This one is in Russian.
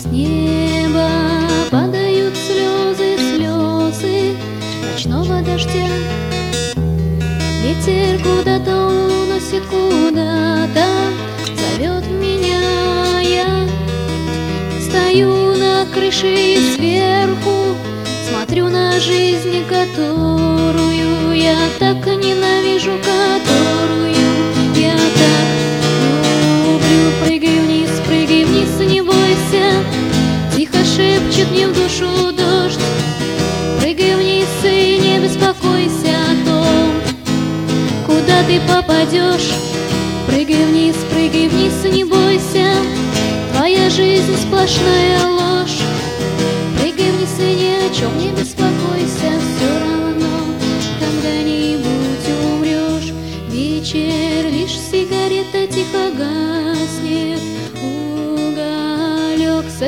С неба падают слезы, слезы ночного дождя. Ветер куда-то уносит, куда-то зовет меня. Я стою на крыше и сверху смотрю на жизнь, которую я так ненавижу, которую я так люблю. Прыгай вниз, не бойся, тихо шепчет мне в душу дождь. Прыгай вниз и не беспокойся о том, куда ты попадешь. Прыгай вниз, не бойся, твоя жизнь сплошная ложь. Прыгай вниз и ни о чем не беспокойся.